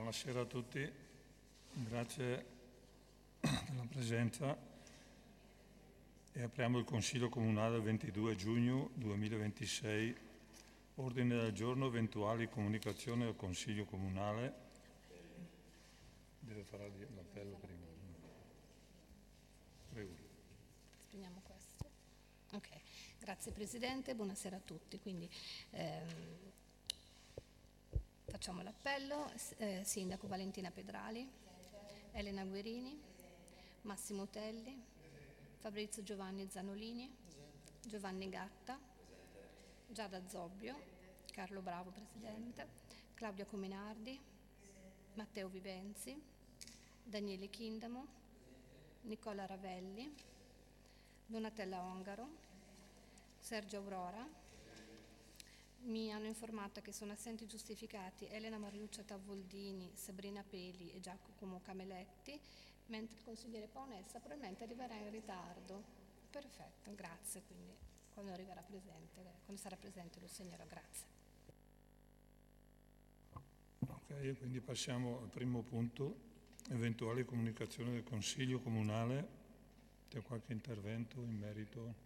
Buonasera a tutti, grazie della presenza e apriamo il Consiglio Comunale del 22 giugno 2026. Ordine del giorno, eventuali comunicazioni al Consiglio Comunale. Deve fare l'appello prima. Prego. Esprimiamo questo. Ok, grazie Presidente, buonasera a tutti. Quindi facciamo l'appello. Sindaco Valentina Pedrali, Elena Guerini, Massimo Telli, Fabrizio Giovanni Zanolini, Giovanni Gatta, Giada Zobbio, Carlo Bravo Presidente, Claudia Comenardi, Matteo Vivenzi, Daniele Chindamo, Nicola Ravelli, Donatella Ongaro, Sergio Aurora. Mi hanno informato che sono assenti giustificati Elena Mariuccia Tavoldini, Sabrina Peli e Giacomo Cameletti, mentre il consigliere Paonessa probabilmente arriverà in ritardo. Perfetto, grazie. Quindi quando sarà presente lo segnerò, grazie. Ok, quindi passiamo al primo punto, eventuali comunicazioni del Consiglio Comunale. C'è qualche intervento in merito?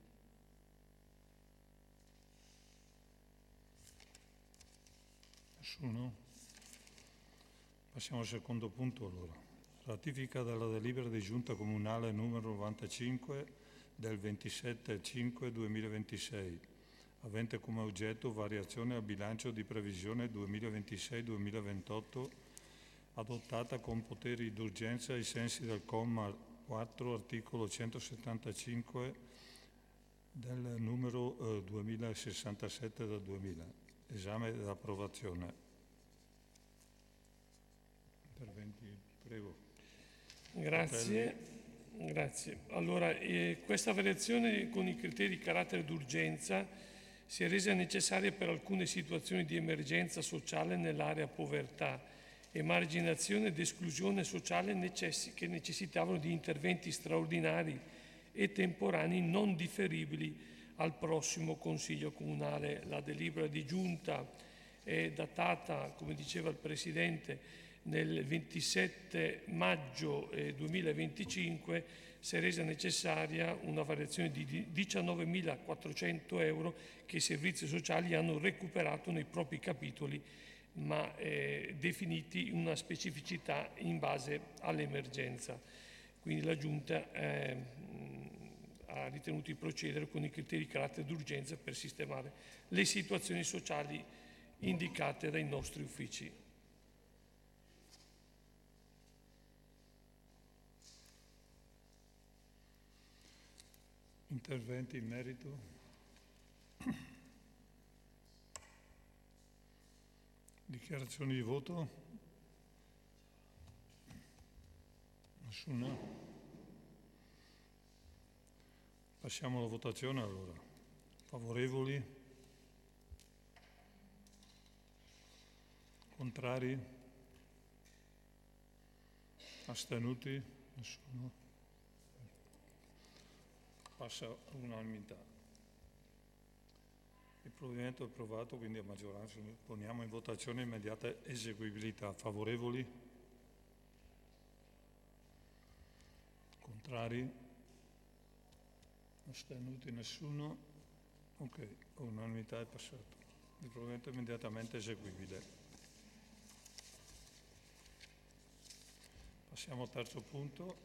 Nessuno? Passiamo al secondo punto allora. Ratifica della delibera di Giunta Comunale numero 95 del 27/5/2026, avente come oggetto variazione al bilancio di previsione 2026-2028, adottata con poteri d'urgenza ai sensi del comma 4, articolo 175 del numero 2067 del 2000. Esame ed approvazione. Interventi, prego. Grazie. Allora, questa variazione con i criteri di carattere d'urgenza si è resa necessaria per alcune situazioni di emergenza sociale nell'area povertà, emarginazione ed esclusione sociale che necessitavano di interventi straordinari e temporanei non differibili al prossimo Consiglio Comunale. La delibera di Giunta è datata, come diceva il Presidente, nel 27 maggio 2025, si è resa necessaria una variazione di 19.400 euro che i servizi sociali hanno recuperato nei propri capitoli, ma definiti una specificità in base all'emergenza. Quindi la Giunta ha ritenuto di procedere con i criteri di carattere d'urgenza per sistemare le situazioni sociali indicate dai nostri uffici. Interventi in merito? Dichiarazioni di voto? Nessuno? Passiamo alla votazione allora. Favorevoli? Contrari? Astenuti? Nessuno? Passa all'unanimità. Il provvedimento è approvato, quindi a maggioranza poniamo in votazione immediata eseguibilità. Favorevoli? Contrari? Astenuti? Nessuno? Ok, all'unanimità è passato. Il provvedimento è immediatamente eseguibile. Passiamo al terzo punto.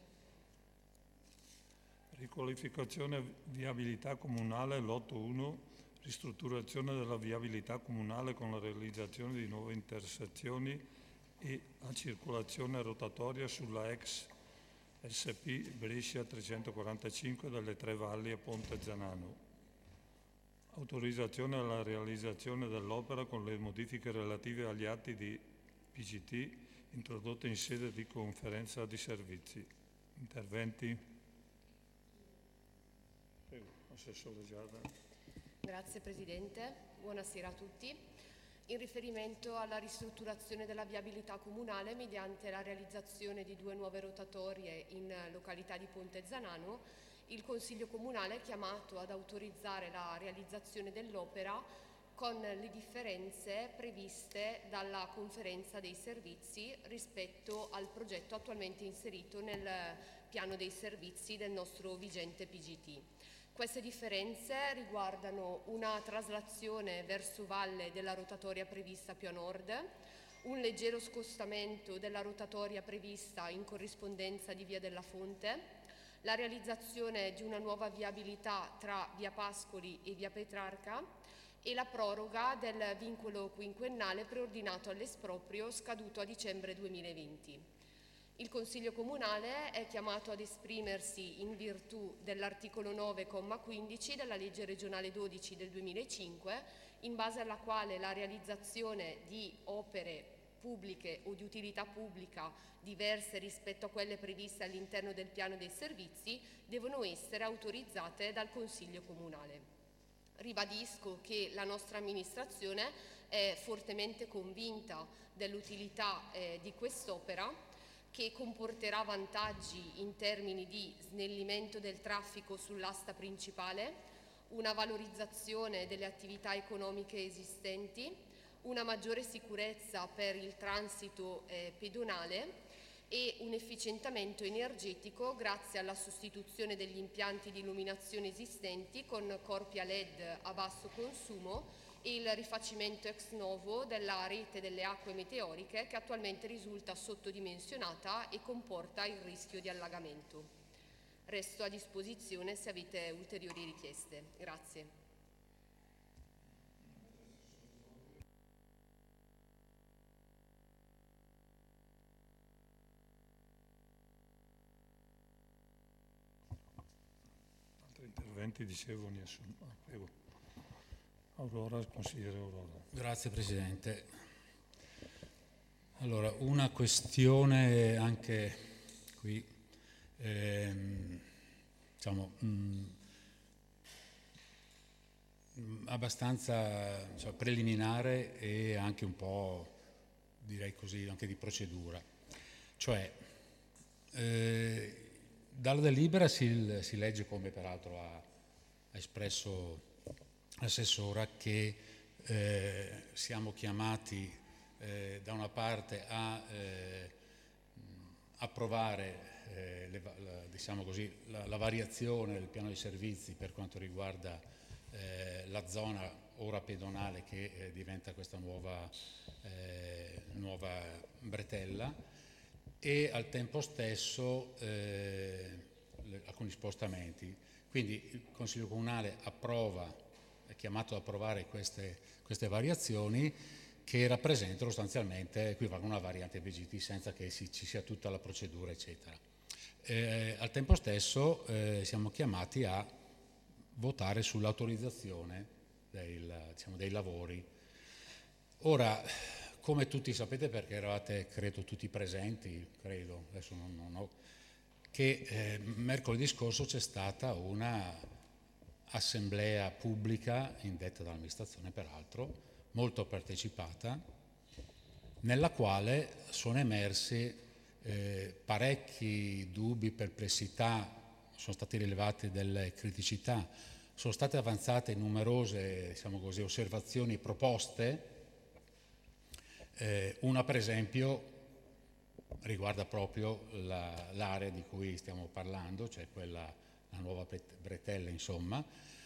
Riqualificazione viabilità comunale, lotto 1, ristrutturazione della viabilità comunale con la realizzazione di nuove intersezioni e a circolazione rotatoria sulla ex SP Brescia 345 dalle Tre Valli a Ponte Zanano. Autorizzazione alla realizzazione dell'opera con le modifiche relative agli atti di PCT introdotte in sede di conferenza di servizi. Interventi? Prego, Assessore Giada. Grazie Presidente, buonasera a tutti. In riferimento alla ristrutturazione della viabilità comunale mediante la realizzazione di 2 nuove rotatorie in località di Ponte Zanano, il Consiglio Comunale è chiamato ad autorizzare la realizzazione dell'opera con le differenze previste dalla conferenza dei servizi rispetto al progetto attualmente inserito nel piano dei servizi del nostro vigente PGT. Queste differenze riguardano una traslazione verso valle della rotatoria prevista più a nord, un leggero scostamento della rotatoria prevista in corrispondenza di Via della Fonte, la realizzazione di una nuova viabilità tra Via Pascoli e Via Petrarca e la proroga del vincolo quinquennale preordinato all'esproprio scaduto a dicembre 2020. Il Consiglio Comunale è chiamato ad esprimersi in virtù dell'articolo 9,15 della legge regionale 12 del 2005, in base alla quale la realizzazione di opere pubbliche o di utilità pubblica diverse rispetto a quelle previste all'interno del piano dei servizi devono essere autorizzate dal Consiglio Comunale. Ribadisco che la nostra amministrazione è fortemente convinta dell'utilità di quest'opera, che comporterà vantaggi in termini di snellimento del traffico sull'asta principale, una valorizzazione delle attività economiche esistenti, una maggiore sicurezza per il transito pedonale e un efficientamento energetico grazie alla sostituzione degli impianti di illuminazione esistenti con corpi a LED a basso consumo e il rifacimento ex novo della rete delle acque meteoriche che attualmente risulta sottodimensionata e comporta il rischio di allagamento. Resto a disposizione se avete ulteriori richieste. Grazie. Altri interventi, dicevo, nessuno. Prego. Aurora, consigliere Aurora. Grazie Presidente. Allora, una questione anche qui, diciamo, abbastanza preliminare e anche un po', direi così, anche di procedura. Cioè, dalla delibera si legge, come peraltro ha espresso l'assessora, che siamo chiamati da una parte a approvare diciamo così, la variazione del piano dei servizi per quanto riguarda la zona ora pedonale che diventa questa nuova bretella, e al tempo stesso alcuni spostamenti. Quindi il Consiglio Comunale è chiamato ad approvare queste variazioni che rappresentano sostanzialmente, equivalgono a una variante PGT senza che ci sia tutta la procedura, eccetera. Al tempo stesso siamo chiamati a votare sull'autorizzazione dei lavori. Ora, come tutti sapete, perché eravate credo tutti presenti, adesso non ho, che mercoledì scorso c'è stata una assemblea pubblica indetta dall'amministrazione, peraltro molto partecipata, nella quale sono emersi parecchi dubbi, perplessità, sono state rilevate delle criticità, sono state avanzate numerose, diciamo così, osservazioni e proposte. Una per esempio riguarda proprio l'area di cui stiamo parlando, cioè la nuova bretella, insomma.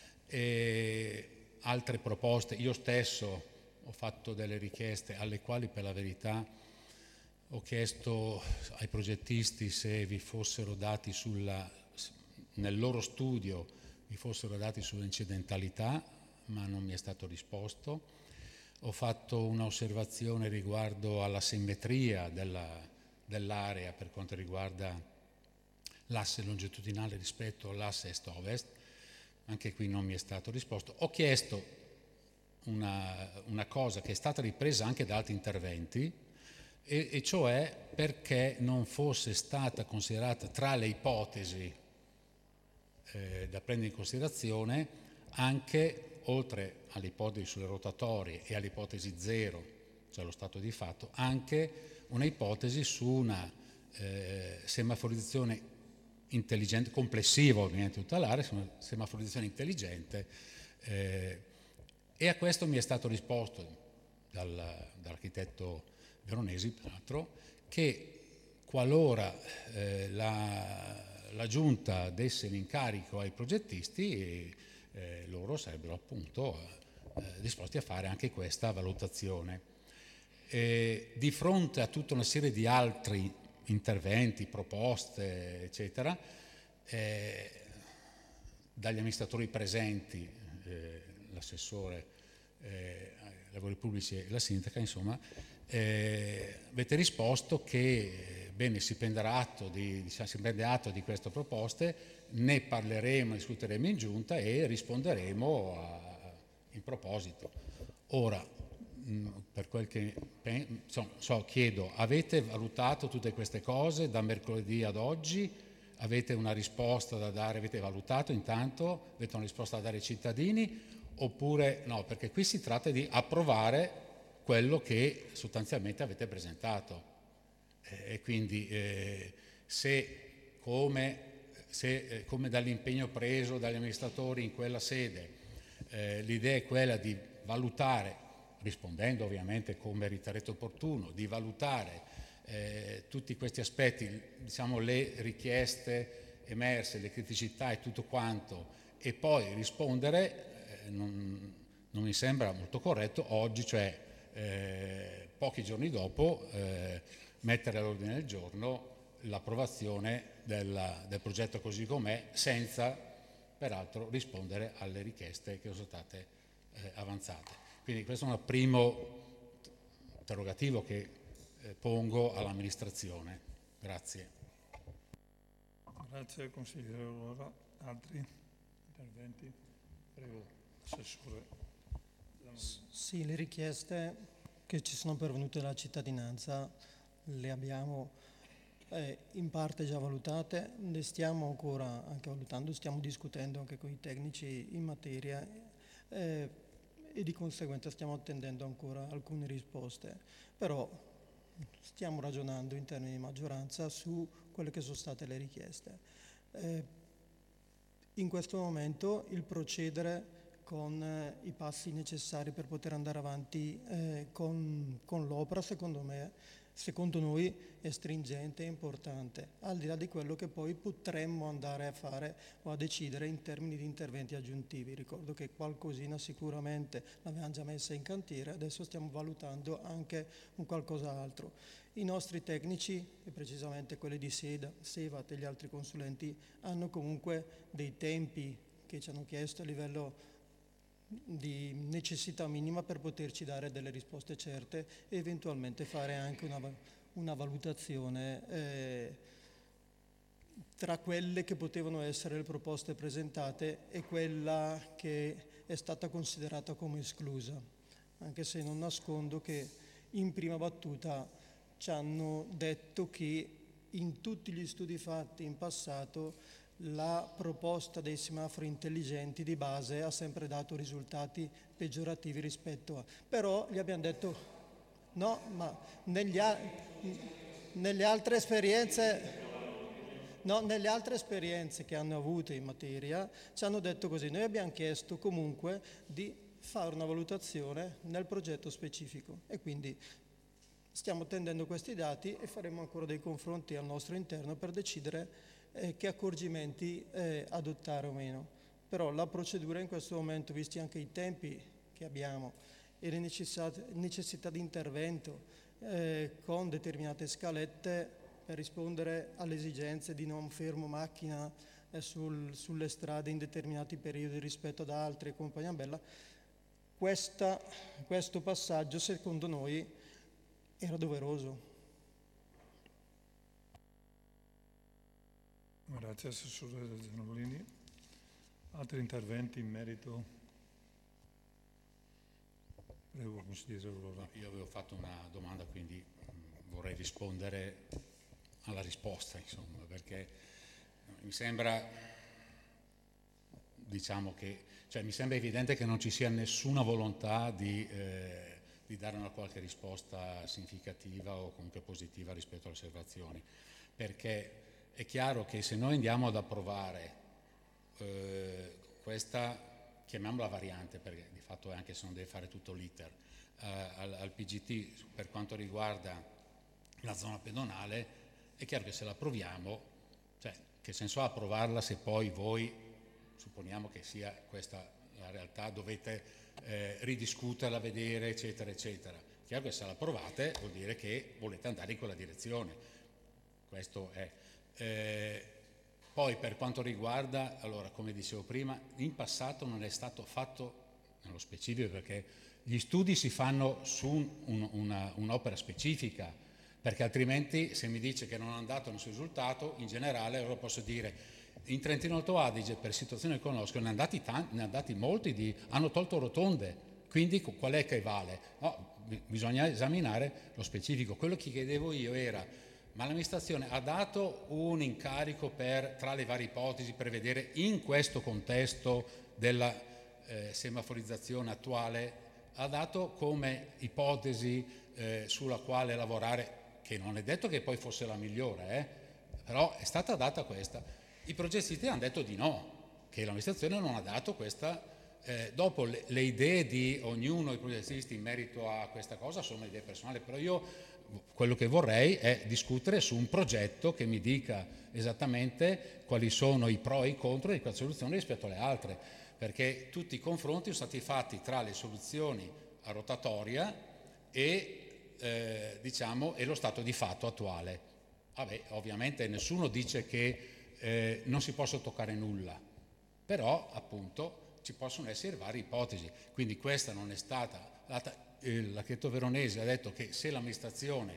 Altre proposte, io stesso ho fatto delle richieste alle quali per la verità ho chiesto ai progettisti se vi fossero dati nel loro studio vi fossero dati sull'incidentalità, ma non mi è stato risposto. Ho fatto un'osservazione riguardo alla simmetria dell'area per quanto riguarda l'asse longitudinale rispetto all'asse est-ovest, anche qui non mi è stato risposto. Ho chiesto una cosa che è stata ripresa anche da altri interventi, e cioè perché non fosse stata considerata tra le ipotesi da prendere in considerazione anche, oltre alle ipotesi sulle rotatorie e all'ipotesi zero, cioè lo stato di fatto, anche una ipotesi su una semaforizzazione intelligente, complessiva ovviamente tutta l'area, semaforizzazione intelligente, E a questo mi è stato risposto dall'architetto Veronesi, peraltro, che qualora la Giunta desse l'incarico ai progettisti, loro sarebbero appunto disposti a fare anche questa valutazione. Di fronte a tutta una serie di altri interventi, proposte, eccetera, dagli amministratori presenti, l'assessore ai lavori pubblici e la sindaca, insomma, avete risposto che bene, si prende atto di queste proposte, ne parleremo, discuteremo in giunta e risponderemo in proposito. Ora, per quel che chiedo, avete valutato tutte queste cose da mercoledì ad oggi? Avete una risposta da dare? Avete valutato intanto? Avete una risposta da dare ai cittadini? Oppure no? Perché qui si tratta di approvare quello che sostanzialmente avete presentato. E quindi se come dall'impegno preso dagli amministratori in quella sede l'idea è quella di valutare, rispondendo ovviamente come riterrete opportuno, di valutare tutti questi aspetti, diciamo le richieste emerse, le criticità e tutto quanto, e poi rispondere, non mi sembra molto corretto oggi, cioè pochi giorni dopo, mettere all'ordine del giorno l'approvazione del progetto così com'è, senza peraltro rispondere alle richieste che sono state avanzate. Quindi questo è un primo interrogativo che pongo all'amministrazione. Grazie. Grazie consigliere Aurora. Altri interventi? Prego, assessore. Sì, le richieste che ci sono pervenute dalla cittadinanza le abbiamo in parte già valutate, le stiamo ancora anche valutando, stiamo discutendo anche con i tecnici in materia e di conseguenza stiamo attendendo ancora alcune risposte, però stiamo ragionando in termini di maggioranza su quelle che sono state le richieste. In questo momento il procedere con i passi necessari per poter andare avanti con l'opera, secondo noi è stringente e importante, al di là di quello che poi potremmo andare a fare o a decidere in termini di interventi aggiuntivi. Ricordo che qualcosina sicuramente l'avevamo già messa in cantiere, adesso stiamo valutando anche un qualcos'altro. I nostri tecnici, e precisamente quelli di Sevat e gli altri consulenti, hanno comunque dei tempi che ci hanno chiesto a livello di necessità minima per poterci dare delle risposte certe e eventualmente fare anche una valutazione tra quelle che potevano essere le proposte presentate e quella che è stata considerata come esclusa, anche se non nascondo che in prima battuta ci hanno detto che in tutti gli studi fatti in passato la proposta dei semafori intelligenti di base ha sempre dato risultati peggiorativi rispetto a... Però gli abbiamo detto no, ma nelle altre esperienze che hanno avuto in materia ci hanno detto così. Noi abbiamo chiesto comunque di fare una valutazione nel progetto specifico e quindi stiamo attendendo questi dati e faremo ancora dei confronti al nostro interno per decidere che accorgimenti adottare o meno. Però la procedura in questo momento, visti anche i tempi che abbiamo e le necessità di intervento con determinate scalette per rispondere alle esigenze di non fermo macchina sulle strade in determinati periodi rispetto ad altri e compagnia bella, questo passaggio secondo noi era doveroso. Grazie assessore Zanollini. Altri interventi in merito? Prego, consigliere Aurora. Io avevo fatto una domanda, quindi vorrei rispondere alla risposta, insomma, perché mi sembra, mi sembra evidente che non ci sia nessuna volontà di dare una qualche risposta significativa o comunque positiva rispetto alle osservazioni, perché è chiaro che se noi andiamo ad approvare questa chiamiamola variante, perché di fatto è, anche se non deve fare tutto l'iter, al PGT per quanto riguarda la zona pedonale, è chiaro che se la approviamo, cioè che senso ha approvarla se poi voi, supponiamo che sia questa la realtà, dovete ridiscuterla, vedere, eccetera, eccetera. È chiaro che se la approvate vuol dire che volete andare in quella direzione. Questo è. Poi per quanto riguarda, allora, come dicevo prima, in passato non è stato fatto, nello specifico, perché gli studi si fanno su un'opera specifica, perché altrimenti se mi dice che non hanno dato nessun risultato, in generale allora posso dire in Trentino Alto Adige, per situazioni che conosco, ne hanno dati molti, hanno tolto rotonde, quindi qual è che vale? No, bisogna esaminare lo specifico. Quello che chiedevo io era: ma l'amministrazione ha dato un incarico tra le varie ipotesi, per vedere in questo contesto della semaforizzazione attuale, ha dato come ipotesi sulla quale lavorare, che non è detto che poi fosse la migliore, però è stata data questa. I progettisti hanno detto di no, che l'amministrazione non ha dato questa. Dopo le idee di ognuno dei progettisti in merito a questa cosa sono idee personali, però io quello che vorrei è discutere su un progetto che mi dica esattamente quali sono i pro e i contro di quella soluzione rispetto alle altre, perché tutti i confronti sono stati fatti tra le soluzioni a rotatoria e lo stato di fatto attuale. Vabbè, ovviamente nessuno dice che non si possa toccare nulla, però appunto ci possono essere varie ipotesi, quindi questa non è stata l'architetto Veronesi ha detto che se l'amministrazione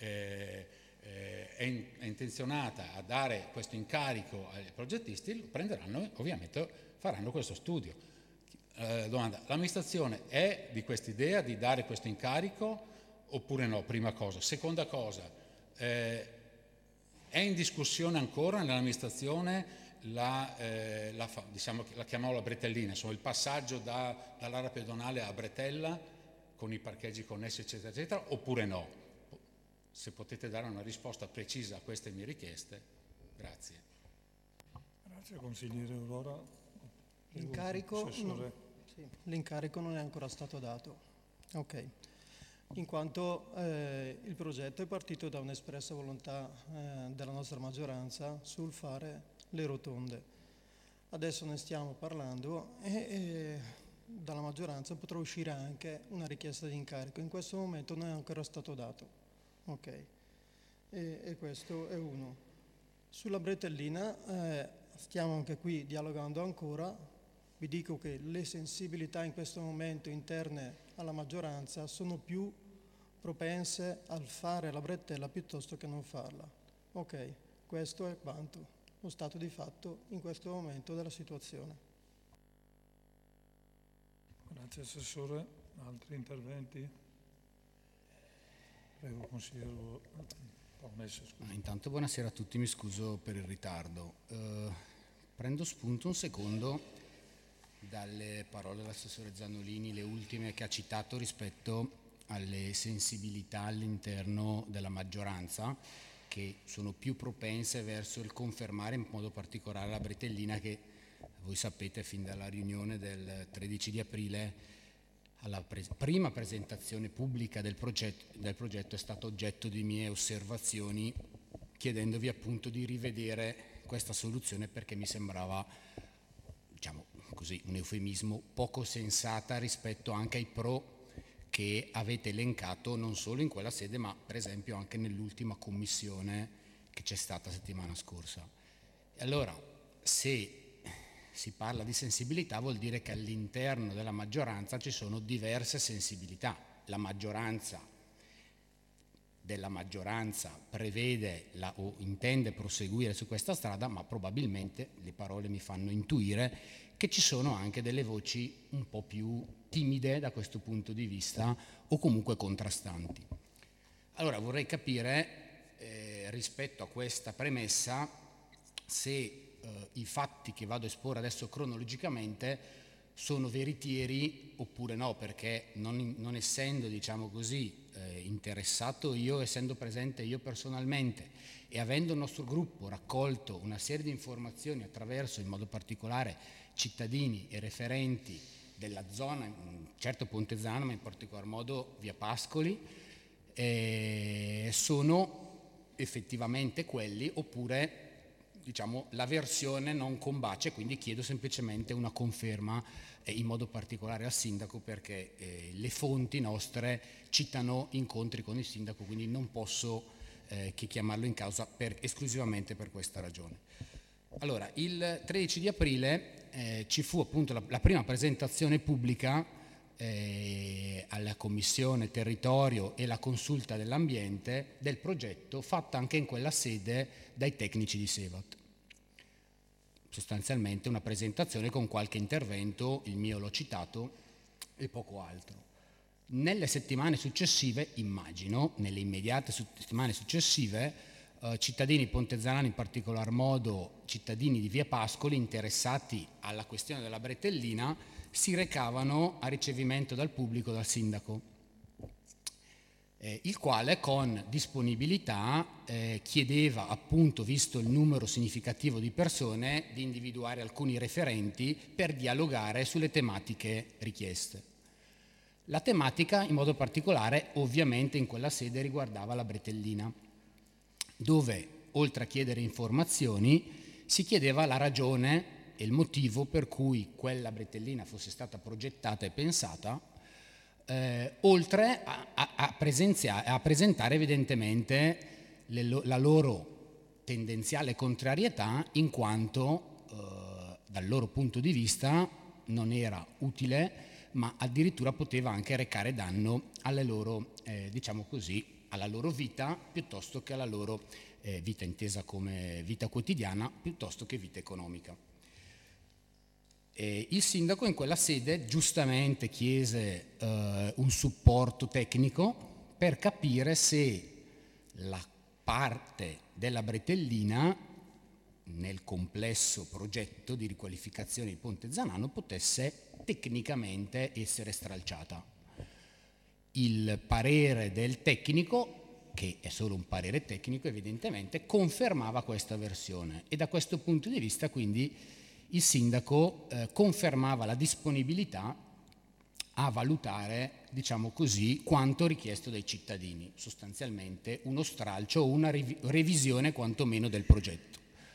è intenzionata a dare questo incarico ai progettisti, lo prenderanno, ovviamente faranno questo studio. Domanda: l'amministrazione è di quest'idea di dare questo incarico oppure no? Prima cosa. Seconda cosa, è in discussione ancora nell'amministrazione la chiamiamo la Bretellina, insomma il passaggio dall'area pedonale a Bretella con i parcheggi connessi, eccetera, eccetera, oppure no? Se potete dare una risposta precisa a queste mie richieste, grazie. Grazie consigliere Aurora. L'incarico non è ancora stato dato. Ok. In quanto il progetto è partito da un'espressa volontà della nostra maggioranza sul fare le rotonde. Adesso ne stiamo parlando e dalla maggioranza potrà uscire anche una richiesta di incarico. In questo momento non è ancora stato dato. Ok. E questo è uno. Sulla Bretellina stiamo anche qui dialogando ancora. Vi dico che le sensibilità in questo momento interne alla maggioranza sono più propense al fare la bretella piuttosto che non farla. Ok, questo è quanto, lo stato di fatto in questo momento della situazione. Grazie Assessore. Altri interventi? Prego consigliere Paonessa. Intanto buonasera a tutti, mi scuso per il ritardo. Prendo spunto un secondo dalle parole dell'assessore Zannolini, le ultime che ha citato rispetto alle sensibilità all'interno della maggioranza, che sono più propense verso il confermare in modo particolare la Bretellina, che voi sapete fin dalla riunione del 13 di aprile alla prima presentazione pubblica del progetto è stato oggetto di mie osservazioni, chiedendovi appunto di rivedere questa soluzione perché mi sembrava, diciamo così, un eufemismo, poco sensata rispetto anche ai pro che avete elencato non solo in quella sede ma per esempio anche nell'ultima commissione che c'è stata settimana scorsa. E allora, se si parla di sensibilità vuol dire che all'interno della maggioranza ci sono diverse sensibilità. La maggioranza prevede o intende proseguire su questa strada, ma probabilmente le parole mi fanno intuire che ci sono anche delle voci un po' più timide da questo punto di vista o comunque contrastanti. Allora vorrei capire rispetto a questa premessa se i fatti che vado a esporre adesso cronologicamente sono veritieri oppure no, perché non essendo, diciamo così, interessato io, essendo presente io personalmente e avendo il nostro gruppo raccolto una serie di informazioni attraverso in modo particolare cittadini e referenti della zona, certo Pontezano ma in particolar modo via Pascoli, sono effettivamente quelli, oppure diciamo la versione non combacia, quindi chiedo semplicemente una conferma in modo particolare al sindaco, perché le fonti nostre citano incontri con il sindaco, quindi non posso che chiamarlo in causa esclusivamente per questa ragione. Allora, il 13 di aprile ci fu appunto la prima presentazione pubblica alla Commissione Territorio e la consulta dell'ambiente del progetto, fatta anche in quella sede dai tecnici di Sevat. Sostanzialmente una presentazione con qualche intervento, il mio l'ho citato, e poco altro. Nelle settimane successive, immagino, nelle immediate settimane successive, cittadini pontezanani, in particolar modo cittadini di via Pascoli, interessati alla questione della bretellina, si recavano a ricevimento dal pubblico, dal sindaco, il quale con disponibilità chiedeva, appunto, visto il numero significativo di persone, di individuare alcuni referenti per dialogare sulle tematiche richieste. La tematica in modo particolare ovviamente in quella sede riguardava la bretellina, dove oltre a chiedere informazioni si chiedeva la ragione e il motivo per cui quella bretellina fosse stata progettata e pensata, oltre a presentare evidentemente la loro tendenziale contrarietà, in quanto dal loro punto di vista non era utile, ma addirittura poteva anche recare danno alle loro, diciamo così, alla loro vita, piuttosto che alla loro vita intesa come vita quotidiana, piuttosto che vita economica. Il sindaco in quella sede giustamente chiese un supporto tecnico per capire se la parte della bretellina nel complesso progetto di riqualificazione di Ponte Zanano potesse tecnicamente essere stralciata. Il parere del tecnico, che è solo un parere tecnico, evidentemente confermava questa versione, e da questo punto di vista quindi il sindaco confermava la disponibilità a valutare, diciamo così, quanto richiesto dai cittadini, sostanzialmente uno stralcio o una revisione quantomeno del progetto.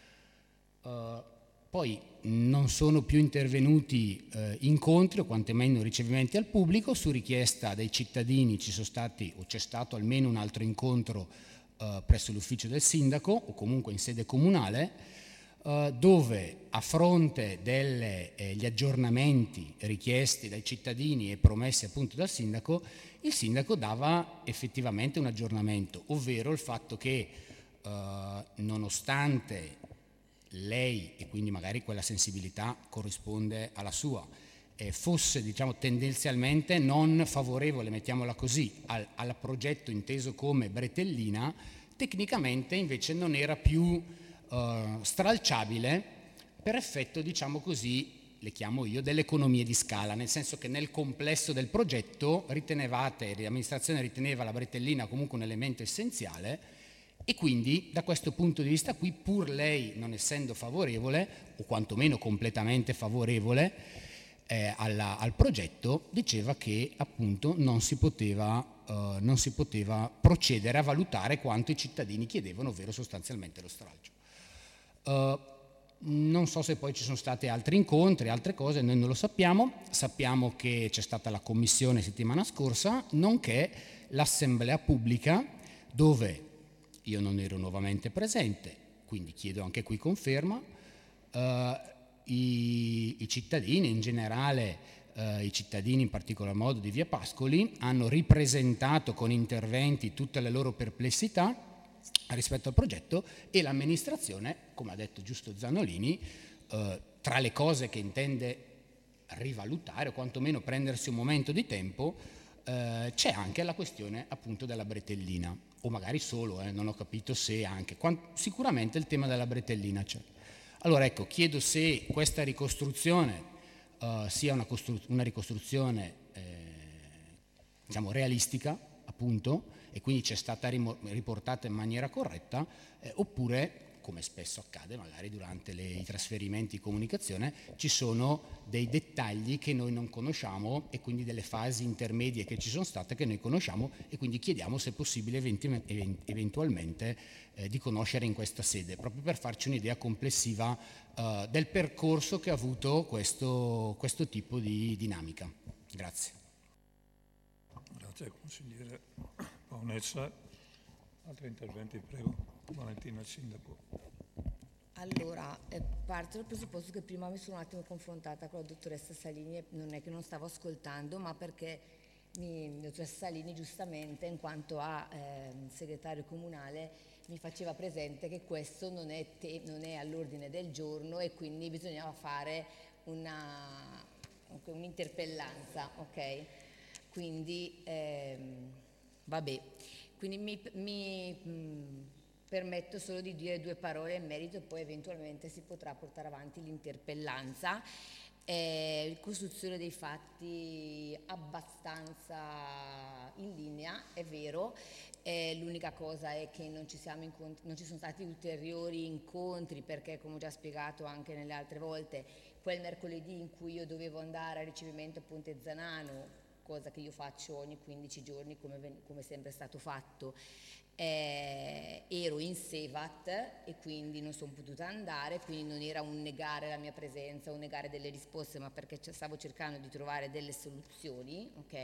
Poi non sono più intervenuti incontri o quantomeno ricevimenti al pubblico. Su richiesta dei cittadini c'è stato almeno un altro incontro presso l'ufficio del sindaco o comunque in sede comunale, dove a fronte degli aggiornamenti richiesti dai cittadini e promessi appunto dal sindaco, il sindaco dava effettivamente un aggiornamento, ovvero il fatto che nonostante lei, e quindi magari quella sensibilità corrisponde alla sua, fosse diciamo tendenzialmente non favorevole, mettiamola così, al progetto inteso come bretellina, tecnicamente invece non era più stralciabile per effetto, diciamo così, le chiamo io, delle economie di scala, nel senso che nel complesso del progetto l'amministrazione riteneva la bretellina comunque un elemento essenziale, e quindi da questo punto di vista qui, pur lei non essendo favorevole o quantomeno completamente favorevole al progetto, diceva che appunto non si poteva procedere a valutare quanto i cittadini chiedevano, ovvero sostanzialmente lo stralcio. Non so se poi ci sono stati altri incontri, altre cose, noi non lo sappiamo. Sappiamo che c'è stata la commissione settimana scorsa, nonché l'assemblea pubblica, dove io non ero nuovamente presente, quindi chiedo anche qui conferma. I cittadini in generale, i cittadini in particolar modo di via Pascoli, hanno ripresentato con interventi tutte le loro perplessità rispetto al progetto, e l'amministrazione, come ha detto giusto Zanolini, tra le cose che intende rivalutare o quantomeno prendersi un momento di tempo, c'è anche la questione appunto della bretellina, o magari solo, non ho capito se anche, sicuramente il tema della bretellina c'è. Allora ecco, chiedo se questa ricostruzione sia una ricostruzione diciamo realistica, appunto, e quindi c'è stata riportata in maniera corretta, oppure, come spesso accade magari durante i trasferimenti di comunicazione, ci sono dei dettagli che noi non conosciamo e quindi delle fasi intermedie che ci sono state che noi conosciamo e quindi chiediamo se è possibile eventualmente di conoscere in questa sede, proprio per farci un'idea complessiva del percorso che ha avuto questo tipo di dinamica. Grazie. Grazie consigliere Paonessa. Altri interventi, prego. Valentina, il sindaco. Allora, parto dal presupposto che prima mi sono un attimo confrontata con la dottoressa Salini e non è che non stavo ascoltando, ma perché la dottoressa Salini giustamente, in quanto a segretario comunale, mi faceva presente che questo non è all'ordine del giorno e quindi bisognava fare un'interpellanza, ok? Quindi, vabbè, quindi mi permetto solo di dire 2 parole in merito e poi eventualmente si potrà portare avanti l'interpellanza. Costruzione dei fatti abbastanza in linea, è vero. L'unica cosa è che non ci sono stati ulteriori incontri perché, come ho già spiegato anche nelle altre volte, quel mercoledì in cui io dovevo andare a ricevimento a Ponte Zanano, cosa che io faccio ogni 15 giorni come sempre è stato fatto, ero in Sevat e quindi non sono potuta andare, quindi non era un negare la mia presenza, un negare delle risposte, ma perché stavo cercando di trovare delle soluzioni, ok?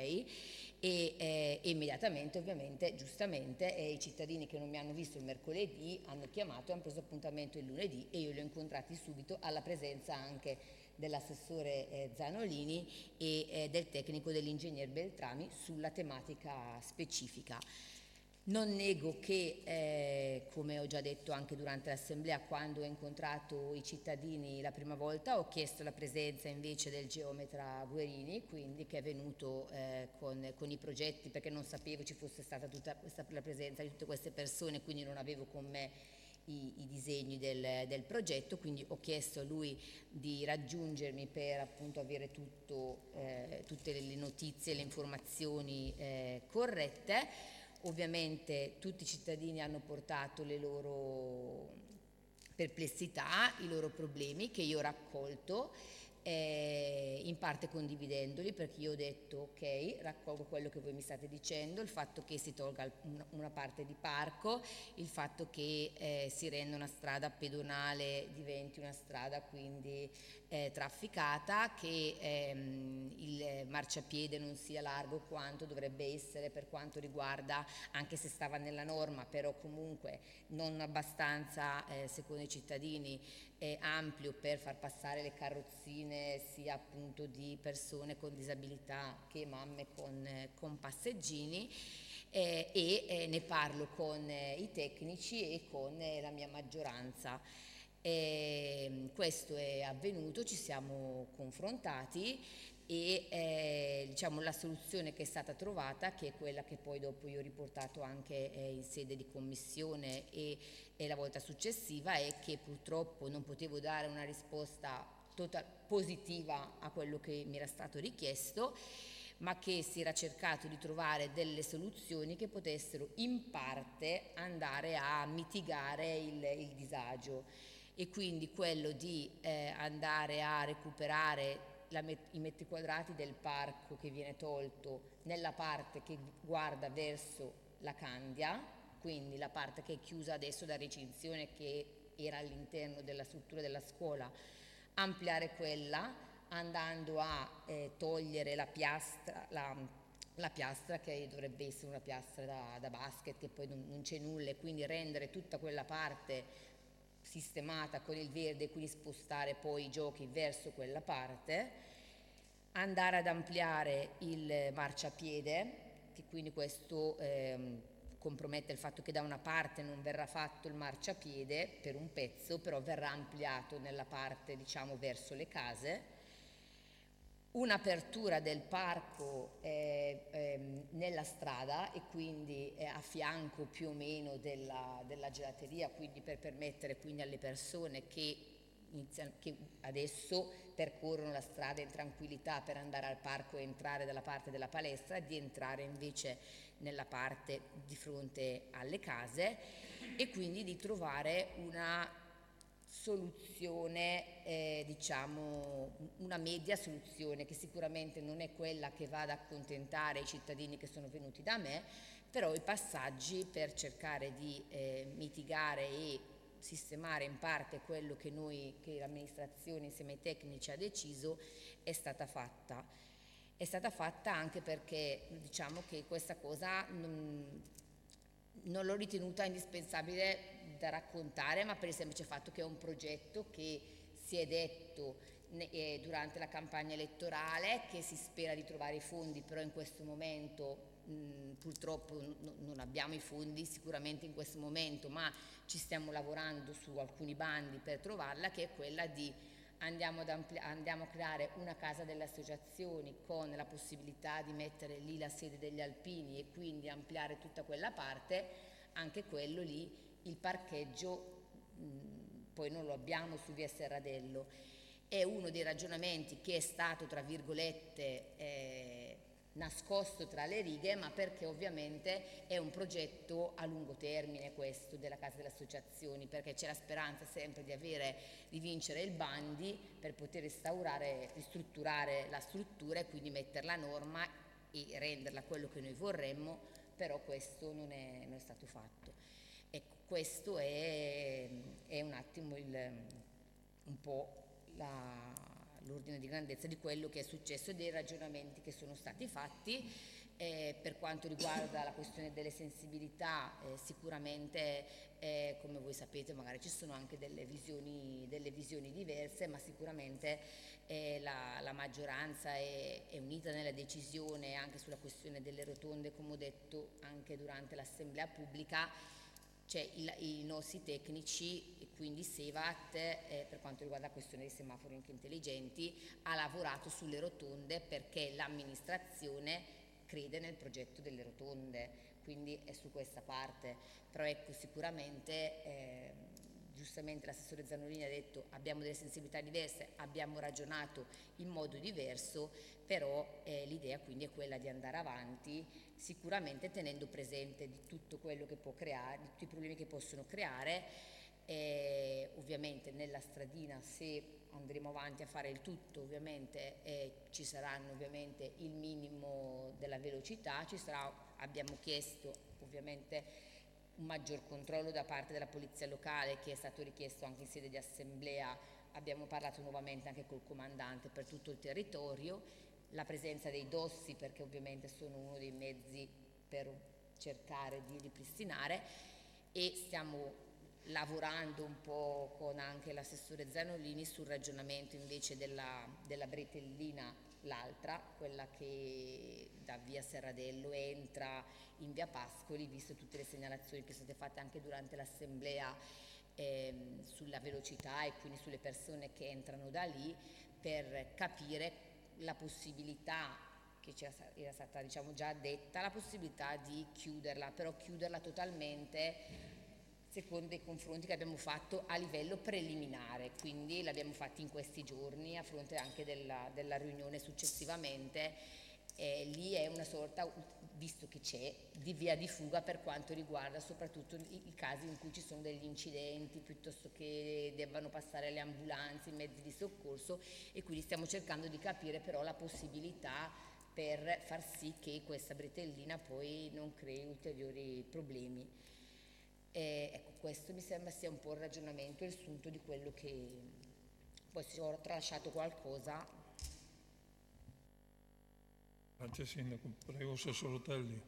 E immediatamente, ovviamente, giustamente, i cittadini che non mi hanno visto il mercoledì hanno chiamato e hanno preso appuntamento il lunedì e io li ho incontrati subito alla presenza anche dell'assessore Zanolini e del tecnico dell'ingegner Beltrami sulla tematica specifica. Non nego che, come ho già detto anche durante l'assemblea, quando ho incontrato i cittadini la prima volta ho chiesto la presenza invece del geometra Guerini, quindi che è venuto con i progetti, perché non sapevo ci fosse stata la presenza di tutte queste persone, quindi non avevo con me i disegni del progetto, quindi ho chiesto a lui di raggiungermi per appunto avere tutte le notizie e le informazioni corrette. Ovviamente tutti i cittadini hanno portato le loro perplessità, i loro problemi che io ho raccolto, in parte condividendoli, perché io ho detto ok, raccolgo quello che voi mi state dicendo, il fatto che si tolga una parte di parco, il fatto che si renda una strada pedonale diventi una strada quindi trafficata, che il marciapiede non sia largo quanto dovrebbe essere per quanto riguarda, anche se stava nella norma, però comunque non abbastanza secondo i cittadini ampio per far passare le carrozzine sia appunto di persone con disabilità che mamme con passeggini, e ne parlo con i tecnici e con la mia maggioranza. Questo è avvenuto, ci siamo confrontati e diciamo la soluzione che è stata trovata, che è quella che poi dopo io ho riportato anche in sede di commissione e la volta successiva, è che purtroppo non potevo dare una risposta positiva a quello che mi era stato richiesto, ma che si era cercato di trovare delle soluzioni che potessero in parte andare a mitigare il disagio, e quindi quello di andare a recuperare i metri quadrati del parco che viene tolto nella parte che guarda verso la Candia, quindi la parte che è chiusa adesso da recinzione che era all'interno della struttura della scuola, ampliare quella andando a togliere la piastra che dovrebbe essere una piastra da basket, che poi non c'è nulla, e quindi rendere tutta quella parte sistemata con il verde e quindi spostare poi i giochi verso quella parte, andare ad ampliare il marciapiede, che quindi questo compromette il fatto che da una parte non verrà fatto il marciapiede per un pezzo, però verrà ampliato nella parte diciamo verso le case, un'apertura del parco nella strada e quindi a fianco più o meno della gelateria, quindi per permettere quindi alle persone che che adesso percorrono la strada in tranquillità per andare al parco e entrare dalla parte della palestra, di entrare invece nella parte di fronte alle case, e quindi di trovare una soluzione, diciamo una media soluzione, che sicuramente non è quella che va ad accontentare i cittadini che sono venuti da me, però i passaggi per cercare di mitigare e sistemare in parte quello che l'amministrazione insieme ai tecnici ha deciso è stata fatta. È stata fatta anche perché diciamo che questa cosa non l'ho ritenuta indispensabile da raccontare, ma per il semplice fatto che è un progetto che si è detto durante la campagna elettorale che si spera di trovare i fondi, però in questo momento purtroppo non abbiamo i fondi sicuramente in questo momento, ma ci stiamo lavorando su alcuni bandi per trovarla, che è quella di andiamo a creare una casa delle associazioni con la possibilità di mettere lì la sede degli alpini e quindi ampliare tutta quella parte. Anche quello lì, il parcheggio poi non lo abbiamo su via Serradello. È uno dei ragionamenti che è stato tra virgolette nascosto tra le righe, ma perché ovviamente è un progetto a lungo termine questo della Casa delle Associazioni, perché c'è la speranza sempre di vincere il bandi per poter ristrutturare la struttura e quindi metterla a norma e renderla quello che noi vorremmo, però questo non è stato fatto. Ecco, questo è un attimo un po' l'ordine di grandezza di quello che è successo e dei ragionamenti che sono stati fatti. Per quanto riguarda la questione delle sensibilità, sicuramente come voi sapete magari ci sono anche delle visioni diverse, ma sicuramente la maggioranza è unita nella decisione anche sulla questione delle rotonde, come ho detto anche durante l'assemblea pubblica. Cioè i nostri tecnici, e quindi Sevat, per quanto riguarda la questione dei semafori anche intelligenti, ha lavorato sulle rotonde perché l'amministrazione crede nel progetto delle rotonde, quindi è su questa parte. Però ecco, sicuramente, giustamente l'assessore Zanolini ha detto abbiamo delle sensibilità diverse, abbiamo ragionato in modo diverso, però l'idea quindi è quella di andare avanti, sicuramente tenendo presente di tutto quello che può creare, di tutti i problemi che possono creare. Ovviamente nella stradina, se andremo avanti a fare il tutto, ovviamente ci saranno ovviamente il minimo della velocità, abbiamo chiesto ovviamente un maggior controllo da parte della polizia locale, che è stato richiesto anche in sede di assemblea. Abbiamo parlato nuovamente anche col comandante per tutto il territorio, la presenza dei dossi, perché ovviamente sono uno dei mezzi per cercare di ripristinare, e stiamo lavorando un po' con anche l'assessore Zanolini sul ragionamento invece della bretellina, l'altra, quella che da via Serradello entra in via Pascoli, visto tutte le segnalazioni che sono state fatte anche durante l'assemblea sulla velocità e quindi sulle persone che entrano da lì, per capire la possibilità che era stata diciamo già detta, la possibilità di chiuderla, però chiuderla totalmente secondo i confronti che abbiamo fatto a livello preliminare, quindi l'abbiamo fatti in questi giorni a fronte anche della riunione successivamente. Lì è una sorta, visto che c'è, di via di fuga per quanto riguarda soprattutto i casi in cui ci sono degli incidenti, piuttosto che debbano passare le ambulanze, i mezzi di soccorso, e quindi stiamo cercando di capire però la possibilità per far sì che questa bretellina poi non crei ulteriori problemi. Ecco, questo mi sembra sia un po' il ragionamento e il sunto di quello che poi, se ho tralasciato qualcosa. Grazie Sindaco, prego Assessore Rutelli.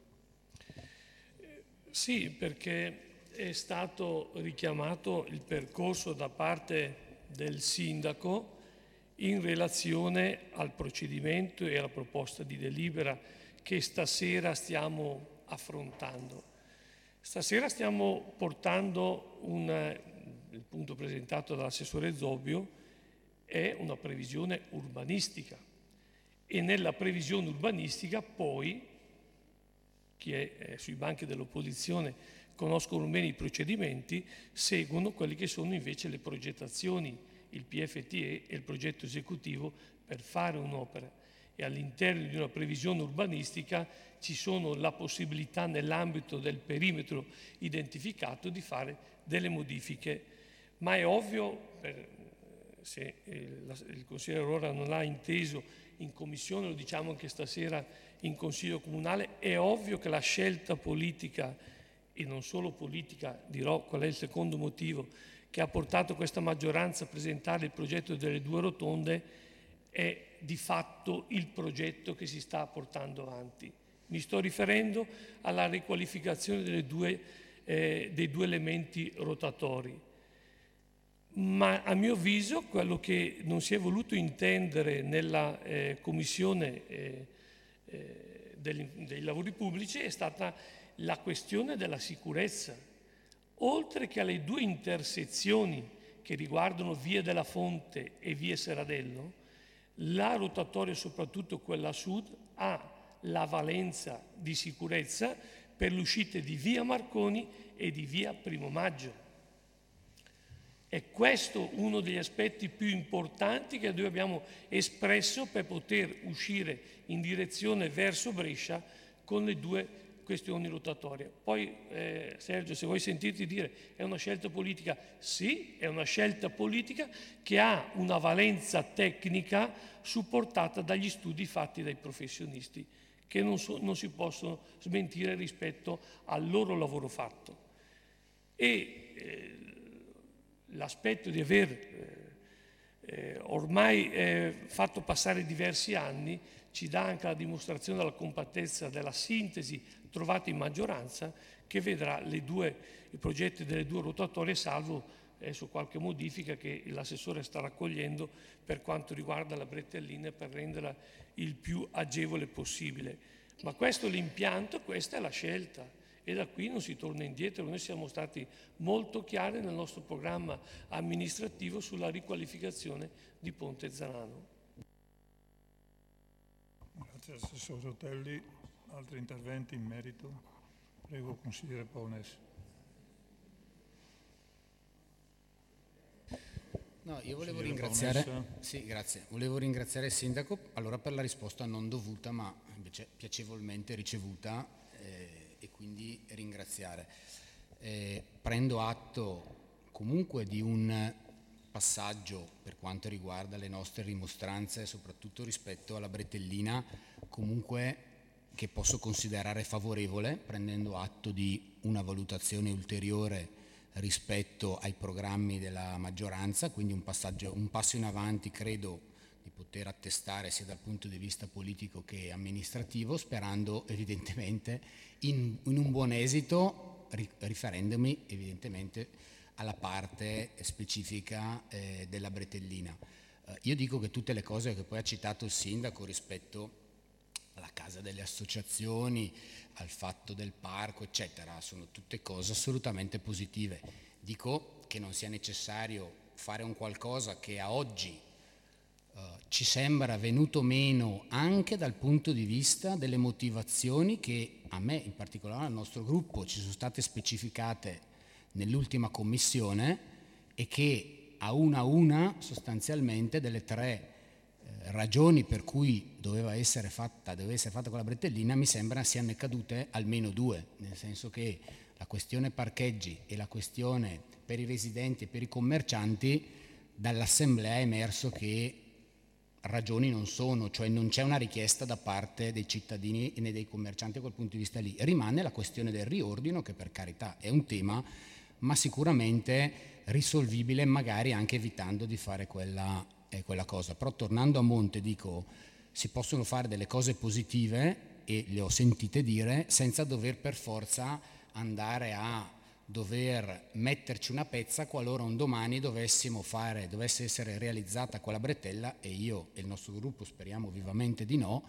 Sì, perché è stato richiamato il percorso da parte del Sindaco in relazione al procedimento e alla proposta di delibera che stasera stiamo affrontando. Stasera stiamo portando il punto presentato dall'assessore Zobbio è una previsione urbanistica, e nella previsione urbanistica poi, chi è sui banchi dell'opposizione conoscono bene i procedimenti, seguono quelli che sono invece le progettazioni il PFTE e il progetto esecutivo per fare un'opera, e all'interno di una previsione urbanistica ci sono la possibilità nell'ambito del perimetro identificato di fare delle modifiche. Ma è ovvio, se il consigliere Aurora non l'ha inteso in commissione, lo diciamo anche stasera in Consiglio Comunale, è ovvio che la scelta politica, e non solo politica, dirò qual è il secondo motivo, che ha portato questa maggioranza a presentare il progetto delle 2 rotonde, è di fatto il progetto che si sta portando avanti. Mi sto riferendo alla riqualificazione dei due elementi rotatori. Ma a mio avviso quello che non si è voluto intendere nella commissione dei lavori pubblici è stata la questione della sicurezza. Oltre che alle 2 intersezioni che riguardano Via della Fonte e Via Seradello, la rotatoria, soprattutto quella a sud, ha la valenza di sicurezza per le uscite di Via Marconi e di Via Primo Maggio. È questo uno degli aspetti più importanti che noi abbiamo espresso per poter uscire in direzione verso Brescia con le 2 questioni rotatorie. Poi Sergio, se vuoi sentirti dire è una scelta politica, sì, è una scelta politica che ha una valenza tecnica supportata dagli studi fatti dai professionisti, che non si possono smentire rispetto al loro lavoro fatto. E l'aspetto di aver ormai fatto passare diversi anni ci dà anche la dimostrazione della compattezza, della sintesi trovata in maggioranza, che vedrà i progetti delle 2 rotatorie, salvo adesso qualche modifica che l'assessore sta raccogliendo per quanto riguarda la Bretellina, per renderla il più agevole possibile. Ma questo è l'impianto, questa è la scelta, e da qui non si torna indietro. Noi siamo stati molto chiari nel nostro programma amministrativo sulla riqualificazione di Ponte Zanano. Grazie Assessore Otelli. Altri interventi in merito? Prego, consigliere Paunes. No, io volevo ringraziare, sì, grazie. Volevo ringraziare il sindaco per la risposta non dovuta, ma invece piacevolmente ricevuta, e quindi ringraziare. Prendo atto comunque di un passaggio per quanto riguarda le nostre rimostranze, soprattutto rispetto alla Bretellina, comunque che posso considerare favorevole, prendendo atto di una valutazione ulteriore rispetto ai programmi della maggioranza, quindi un passo in avanti credo di poter attestare sia dal punto di vista politico che amministrativo, sperando evidentemente in un buon esito, riferendomi evidentemente alla parte specifica della Bretellina. Io dico che tutte le cose che poi ha citato il sindaco rispetto alla casa delle associazioni, al fatto del parco, eccetera, sono tutte cose assolutamente positive. Dico che non sia necessario fare un qualcosa che a oggi ci sembra venuto meno anche dal punto di vista delle motivazioni che a me, in particolare al nostro gruppo, ci sono state specificate nell'ultima commissione e che a una sostanzialmente delle 3 ragioni per cui doveva essere fatta con la Bretellina mi sembra siano cadute almeno 2, nel senso che la questione parcheggi e la questione per i residenti e per i commercianti, dall'assemblea è emerso che ragioni non sono, cioè non c'è una richiesta da parte dei cittadini né dei commercianti a quel punto di vista lì. Rimane la questione del riordino, che per carità è un tema, ma sicuramente risolvibile, magari anche evitando di fare quella cosa. Però tornando a monte dico, si possono fare delle cose positive, e le ho sentite dire, senza dover per forza andare a dover metterci una pezza qualora un domani dovesse essere realizzata quella bretella, e io e il nostro gruppo speriamo vivamente di no,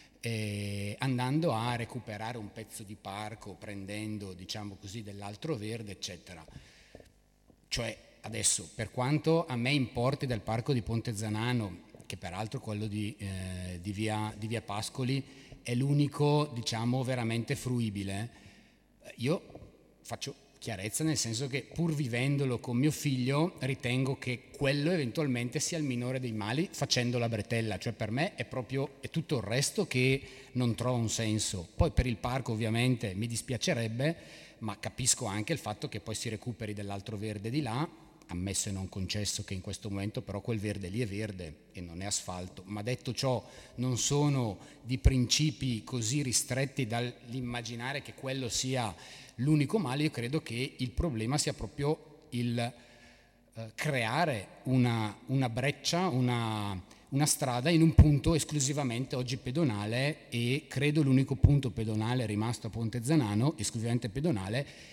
andando a recuperare un pezzo di parco, prendendo, diciamo così, dell'altro verde, eccetera. Cioè, adesso, per quanto a me importi del parco di Ponte Zanano, che peraltro quello di via Pascoli è l'unico, diciamo, veramente fruibile, io faccio chiarezza nel senso che pur vivendolo con mio figlio ritengo che quello eventualmente sia il minore dei mali facendo la bretella, cioè per me è tutto il resto che non trova un senso. Poi per il parco ovviamente mi dispiacerebbe, ma capisco anche il fatto che poi si recuperi dell'altro verde di là, ammesso e non concesso che in questo momento però quel verde lì è verde e non è asfalto. Ma detto ciò, non sono di principi così ristretti dall'immaginare che quello sia l'unico male. Io credo che il problema sia proprio il creare una breccia, una strada in un punto esclusivamente oggi pedonale, e credo l'unico punto pedonale rimasto a Ponte Zanano, esclusivamente pedonale,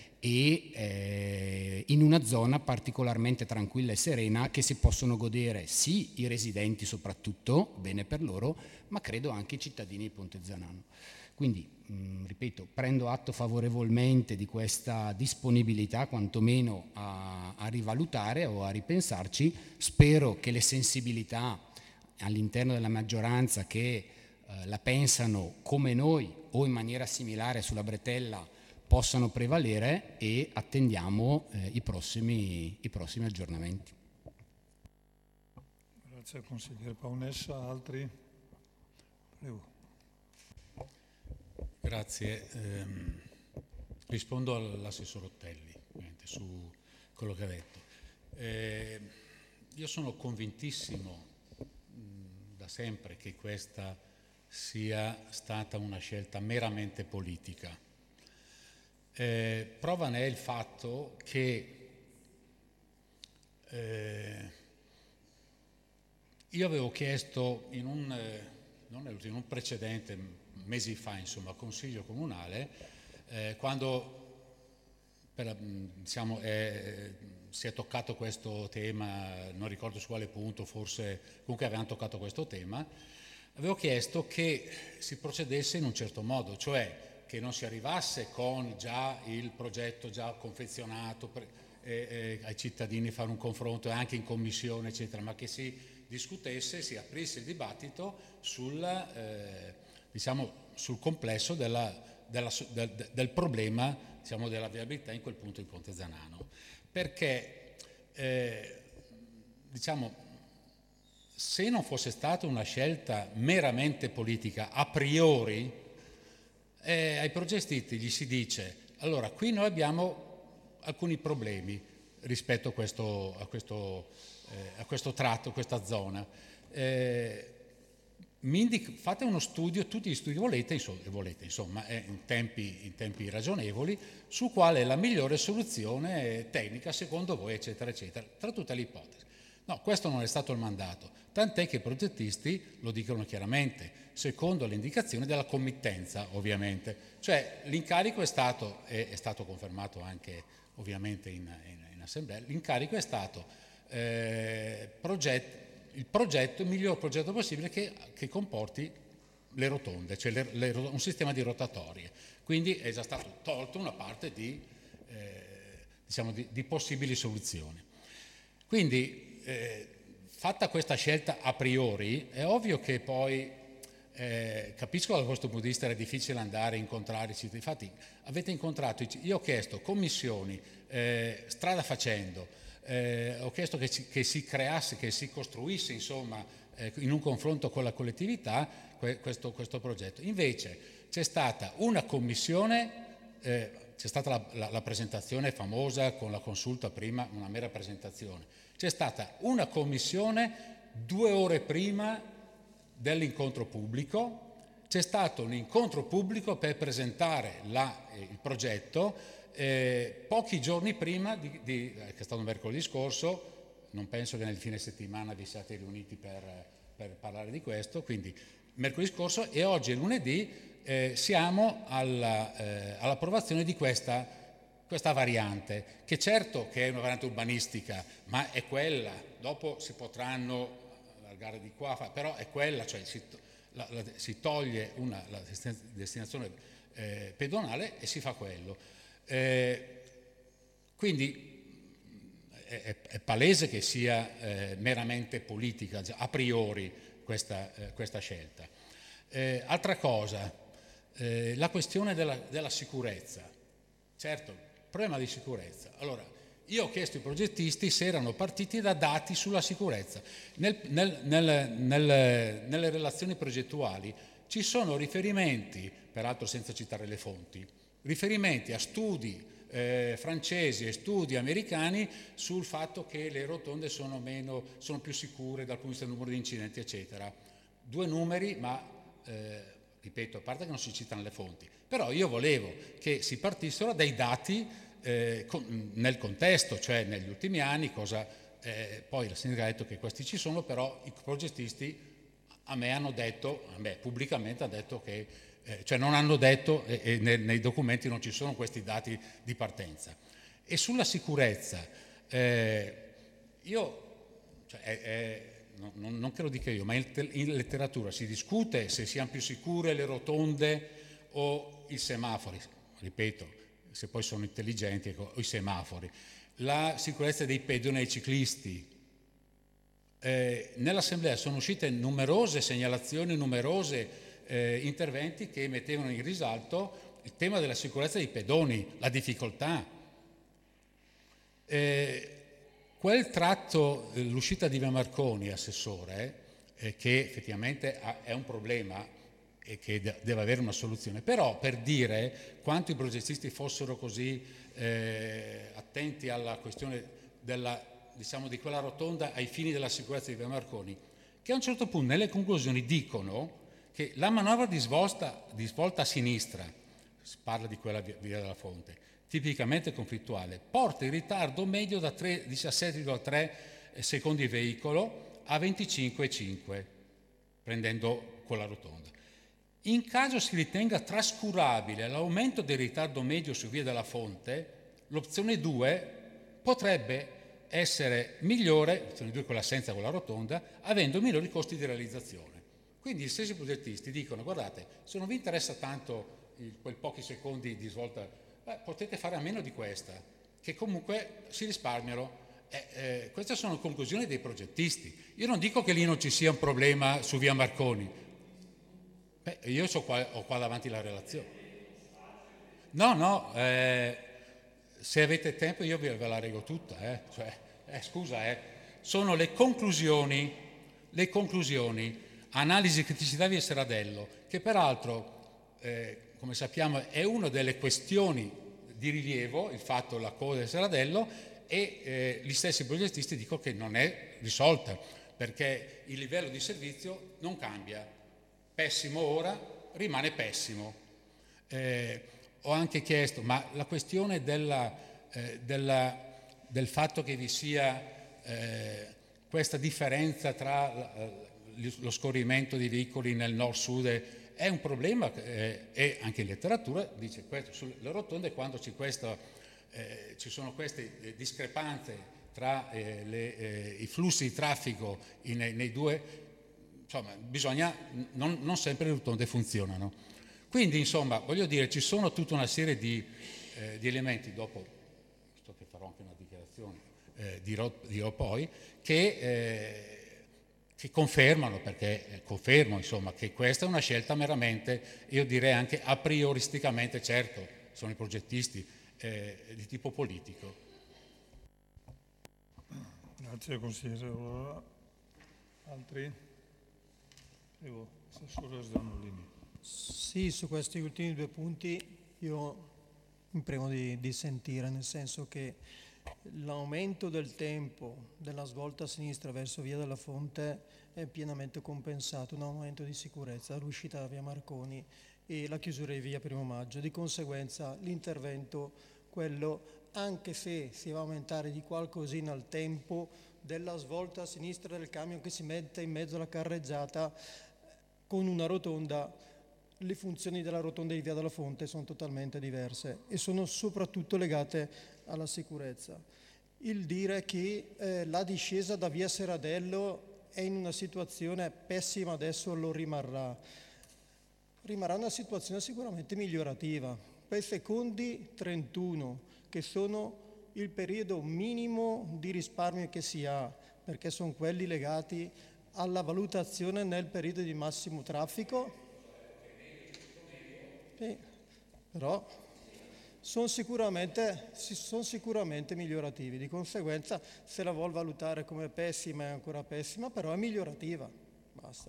e in una zona particolarmente tranquilla e serena che si possono godere sì i residenti soprattutto, bene per loro, ma credo anche i cittadini di Ponte Zanano. Quindi, ripeto, prendo atto favorevolmente di questa disponibilità quantomeno a rivalutare o a ripensarci. Spero che le sensibilità all'interno della maggioranza che la pensano come noi o in maniera similare sulla bretella possano prevalere, e attendiamo i prossimi aggiornamenti. Grazie al consigliere Paonessa. Altri? Prego. Grazie. Rispondo all'assessore Ottelli su quello che ha detto. Io sono convintissimo da sempre che questa sia stata una scelta meramente politica. Prova ne è il fatto che io avevo chiesto in un precedente, mesi fa, insomma, consiglio comunale, quando si è toccato questo tema, non ricordo su quale punto, forse comunque avevamo toccato questo tema, avevo chiesto che si procedesse in un certo modo, cioè che non si arrivasse con già il progetto già confezionato ai cittadini, fare un confronto anche in commissione eccetera, ma che si discutesse, si aprisse il dibattito sul complesso del problema, diciamo, della viabilità in quel punto di Ponte Zanano, perché se non fosse stata una scelta meramente politica a priori, ai progettisti gli si dice: allora, qui noi abbiamo alcuni problemi rispetto a questo tratto, questa zona. Fate uno studio, tutti gli studi volete, insomma, in tempi ragionevoli, su quale è la migliore soluzione tecnica secondo voi, eccetera, eccetera, tra tutte le ipotesi. No, questo non è stato il mandato, tant'è che i progettisti lo dicono chiaramente, secondo le indicazioni della committenza, ovviamente. Cioè l'incarico è stato confermato anche ovviamente in assemblea, l'incarico è stato il miglior progetto possibile che comporti le rotonde, cioè un sistema di rotatorie. Quindi è già stato tolto una parte di possibili soluzioni. Quindi, fatta questa scelta a priori, è ovvio che poi capisco che da questo punto di vista era difficile andare a incontrare i cittadini. Infatti avete incontrato, io ho chiesto commissioni, strada facendo, ho chiesto che si creasse, che si costruisse, insomma, in un confronto con la collettività questo progetto. Invece c'è stata una commissione, c'è stata la presentazione famosa con la consulta prima, una mera presentazione. C'è stata una commissione 2 ore prima dell'incontro pubblico, c'è stato un incontro pubblico per presentare il progetto pochi giorni prima, che è stato mercoledì scorso. Non penso che nel fine settimana vi siate riuniti per parlare di questo, quindi mercoledì scorso, e oggi è lunedì, siamo all'approvazione di questa variante, che certo che è una variante urbanistica, ma è quella, dopo si potranno allargare di qua, però è quella, cioè si toglie la destinazione pedonale e si fa quello. Quindi è palese che sia meramente politica a priori questa scelta. Altra cosa, la questione della sicurezza. Certo, problema di sicurezza. Allora, io ho chiesto ai progettisti se erano partiti da dati sulla sicurezza. Nelle relazioni progettuali ci sono riferimenti, peraltro senza citare le fonti, riferimenti a studi francesi e studi americani sul fatto che le rotonde sono più sicure dal punto di vista del numero di incidenti, eccetera. 2 numeri, ma ripeto, a parte che non si citano le fonti, però io volevo che si partissero dai dati nel contesto, cioè negli ultimi anni, poi la sindaca ha detto che questi ci sono, però i progettisti a me pubblicamente hanno detto che cioè non hanno detto e nei documenti non ci sono questi dati di partenza. E sulla sicurezza, non che lo dica io, ma in letteratura si discute se siano più sicure le rotonde o i semafori, ripeto, se poi sono intelligenti, o i semafori. La sicurezza dei pedoni e dei ciclisti. Nell'assemblea sono uscite numerose segnalazioni, interventi che mettevano in risalto il tema della sicurezza dei pedoni, la difficoltà. Quel tratto, l'uscita di Via Marconi, assessore, che effettivamente è un problema e che deve avere una soluzione, però per dire quanto i progettisti fossero così attenti alla questione di quella rotonda ai fini della sicurezza di Via Marconi, che a un certo punto nelle conclusioni dicono che la manovra di svolta a sinistra, si parla di quella via della Fonte, tipicamente conflittuale, porta in ritardo medio da 17,3 secondi veicolo a 25,5, prendendo quella rotonda. In caso si ritenga trascurabile l'aumento del ritardo medio su via della Fonte, l'opzione 2 potrebbe essere migliore, l'opzione 2 quella senza quella rotonda, avendo minori costi di realizzazione. Quindi gli stessi progettisti dicono: guardate, se non vi interessa tanto quei pochi secondi di svolta, potete fare a meno di questa, che comunque si risparmiano. Queste sono conclusioni dei progettisti. Io non dico che lì non ci sia un problema su via Marconi. Io ho qua davanti la relazione. No, se avete tempo io ve la leggo tutta. Sono le conclusioni, analisi criticità via Serradello, che peraltro, come sappiamo, è una delle questioni di rilievo, il fatto della coda del Serradello, e gli stessi progettisti dicono che non è risolta, perché il livello di servizio non cambia. Pessimo ora, rimane pessimo. Ho anche chiesto, ma la questione del fatto che vi sia questa differenza tra lo scorrimento di veicoli nel nord-sud è un problema, e anche in letteratura dice questo sulle rotonde, quando ci sono queste discrepanze tra i flussi di traffico nei due. Insomma, non sempre le rotonde funzionano. Quindi, insomma, voglio dire, ci sono tutta una serie di elementi, dopo, visto che farò anche una dichiarazione, dirò poi, che confermano, insomma, che questa è una scelta meramente, io direi anche a prioristicamente, certo, sono i progettisti, di tipo politico. Grazie, consigliere. Altri? Prego, assessore Zanolini. Sì, su questi ultimi 2 punti io mi premo di sentire, nel senso che l'aumento del tempo della svolta a sinistra verso via della Fonte è pienamente compensato, un aumento di sicurezza, l'uscita da via Marconi e la chiusura di via Primo Maggio. Di conseguenza l'intervento, quello, anche se si va a aumentare di qualcosina il tempo della svolta a sinistra del camion che si mette in mezzo alla carreggiata, con una rotonda, le funzioni della rotonda di via della Fonte sono totalmente diverse e sono soprattutto legate alla sicurezza. Il dire che la discesa da via Serradello è in una situazione pessima adesso lo rimarrà una situazione sicuramente migliorativa. Per i secondi 31, che sono il periodo minimo di risparmio che si ha, perché sono quelli legati alla valutazione nel periodo di massimo traffico. Sì, però sono sicuramente migliorativi. Di conseguenza, se la vuol valutare come pessima è ancora pessima, però è migliorativa. Basta.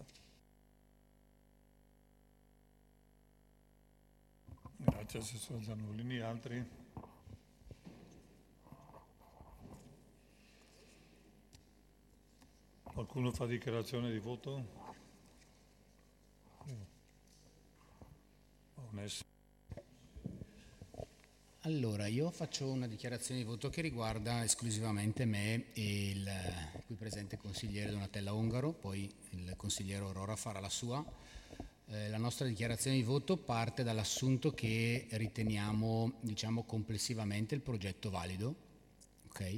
Grazie Assessore Zanolini. Altri? Qualcuno fa dichiarazione di voto? Onesta. Allora, io faccio una dichiarazione di voto che riguarda esclusivamente me e il qui presente consigliere Donatella Ongaro, poi il consigliere Aurora farà la sua. La nostra dichiarazione di voto parte dall'assunto che riteniamo, diciamo, complessivamente il progetto valido, ok?